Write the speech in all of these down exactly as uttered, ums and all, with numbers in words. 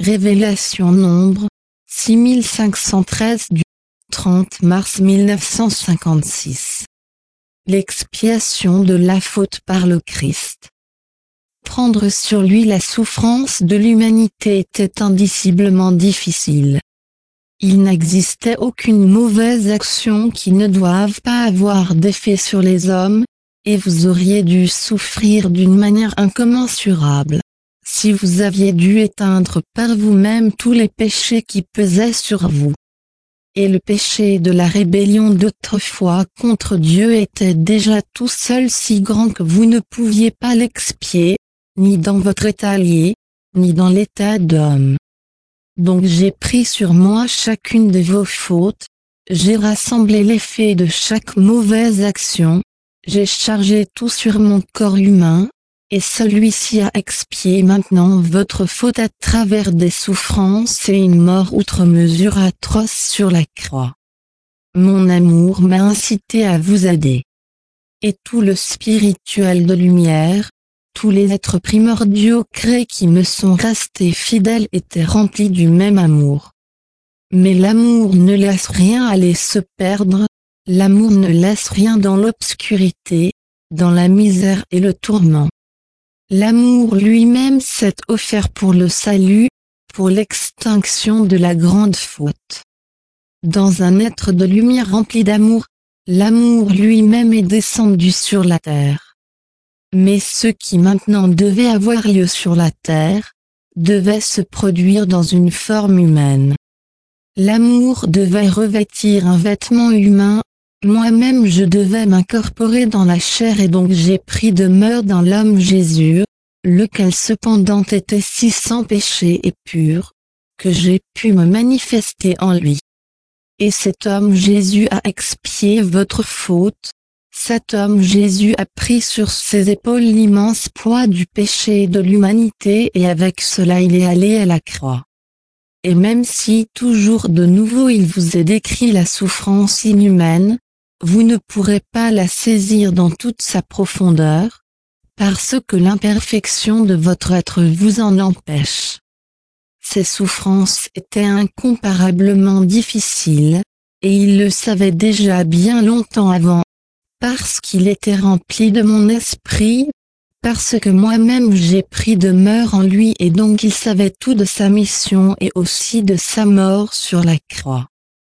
Révélation Nombre, six mille cinq cent treize du trente mars mille neuf cent cinquante-six. L'expiation de la faute par le Christ. Prendre sur lui la souffrance de l'humanité était indiciblement difficile. Il n'existait aucune mauvaise action qui ne doive pas avoir d'effet sur les hommes, et vous auriez dû souffrir d'une manière incommensurable, si vous aviez dû éteindre par vous-même tous les péchés qui pesaient sur vous. Et le péché de la rébellion d'autrefois contre Dieu était déjà tout seul si grand que vous ne pouviez pas l'expier, ni dans votre état lié, ni dans l'état d'homme. Donc j'ai pris sur moi chacune de vos fautes, j'ai rassemblé l'effet de chaque mauvaise action, j'ai chargé tout sur mon corps humain, et celui-ci a expié maintenant votre faute à travers des souffrances et une mort outre mesure atroce sur la croix. Mon amour m'a incité à vous aider. Et tout le spirituel de lumière, tous les êtres primordiaux créés qui me sont restés fidèles étaient remplis du même amour. Mais l'amour ne laisse rien aller se perdre, l'amour ne laisse rien dans l'obscurité, dans la misère et le tourment. L'amour lui-même s'est offert pour le salut, pour l'extinction de la grande faute. Dans un être de lumière rempli d'amour, l'amour lui-même est descendu sur la terre. Mais ce qui maintenant devait avoir lieu sur la terre, devait se produire dans une forme humaine. L'amour devait revêtir un vêtement humain, moi-même je devais m'incorporer dans la chair et donc j'ai pris demeure dans l'homme Jésus, lequel cependant était si sans péché et pur, que j'ai pu me manifester en lui. Et cet homme Jésus a expié votre faute, cet homme Jésus a pris sur ses épaules l'immense poids du péché de l'humanité et avec cela il est allé à la croix. Et même si toujours de nouveau il vous est décrit la souffrance inhumaine, vous ne pourrez pas la saisir dans toute sa profondeur, parce que l'imperfection de votre être vous en empêche. Ces souffrances étaient incomparablement difficiles, et il le savait déjà bien longtemps avant, parce qu'il était rempli de mon esprit, parce que moi-même j'ai pris demeure en lui et donc il savait tout de sa mission et aussi de sa mort sur la croix.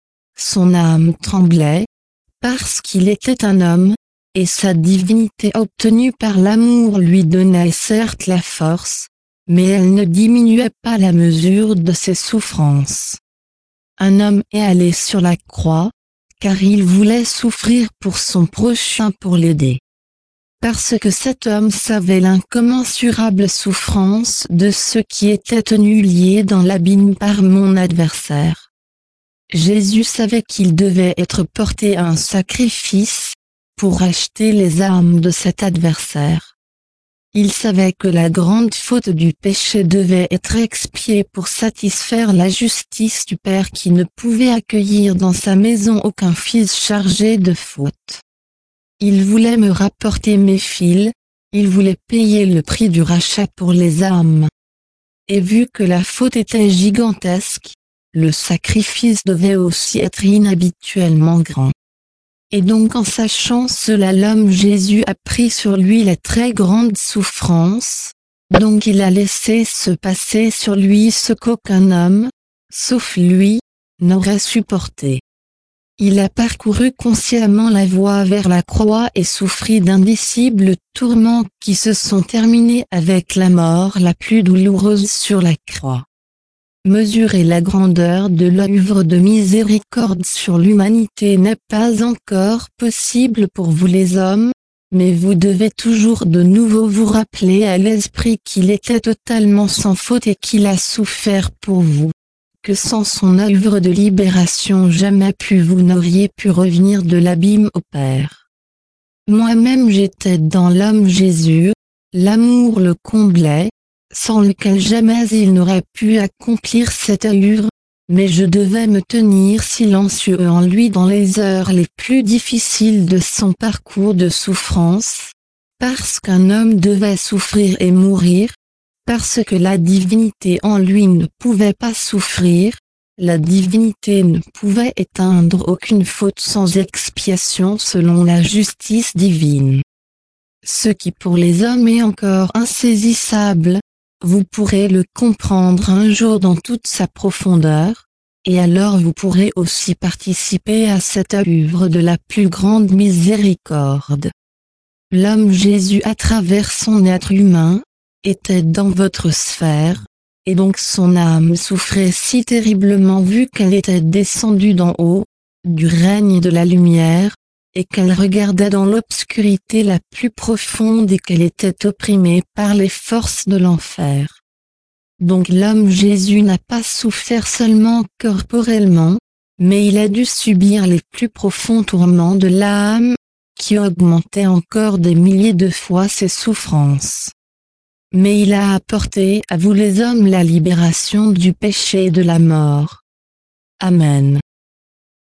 Son âme tremblait, parce qu'il était un homme, et sa divinité obtenue par l'amour lui donnait certes la force, mais elle ne diminuait pas la mesure de ses souffrances. Un homme est allé sur la croix, car il voulait souffrir pour son prochain pour l'aider. Parce que cet homme savait l'incommensurable souffrance de ceux qui étaient tenus liés dans l'abîme par mon adversaire. Jésus savait qu'il devait être porté à un sacrifice, pour acheter les âmes de cet adversaire. Il savait que la grande faute du péché devait être expiée pour satisfaire la justice du Père qui ne pouvait accueillir dans sa maison aucun fils chargé de faute. Il voulait me rapporter mes fils, il voulait payer le prix du rachat pour les âmes. Et vu que la faute était gigantesque, le sacrifice devait aussi être inhabituellement grand. Et donc en sachant cela l'homme Jésus a pris sur lui la très grande souffrance, donc il a laissé se passer sur lui ce qu'aucun homme, sauf lui, n'aurait supporté. Il a parcouru consciemment la voie vers la croix et souffrit d'indicibles tourments qui se sont terminés avec la mort la plus douloureuse sur la croix. Mesurer la grandeur de l'œuvre de miséricorde sur l'humanité n'est pas encore possible pour vous les hommes, mais vous devez toujours de nouveau vous rappeler à l'esprit qu'il était totalement sans faute et qu'il a souffert pour vous, que sans son œuvre de libération jamais plus vous n'auriez pu revenir de l'abîme au Père. Moi-même j'étais dans l'homme Jésus, l'amour le comblait, sans lequel jamais il n'aurait pu accomplir cette œuvre, mais je devais me tenir silencieux en lui dans les heures les plus difficiles de son parcours de souffrance, parce qu'un homme devait souffrir et mourir, Parce que la divinité en lui ne pouvait pas souffrir, la divinité ne pouvait éteindre aucune faute sans expiation selon la justice divine. Ce qui pour les hommes est encore insaisissable, vous pourrez le comprendre un jour dans toute sa profondeur, et alors vous pourrez aussi participer à cette œuvre de la plus grande miséricorde. L'homme Jésus à travers son être humain, était dans votre sphère, et donc son âme souffrait si terriblement vu qu'elle était descendue d'en haut, du règne de la lumière, et qu'elle regardait dans l'obscurité la plus profonde et qu'elle était opprimée par les forces de l'enfer. Donc l'homme Jésus n'a pas souffert seulement corporellement, mais il a dû subir les plus profonds tourments de l'âme, qui augmentaient encore des milliers de fois ses souffrances. Mais il a apporté à vous les hommes la libération du péché et de la mort. Amen.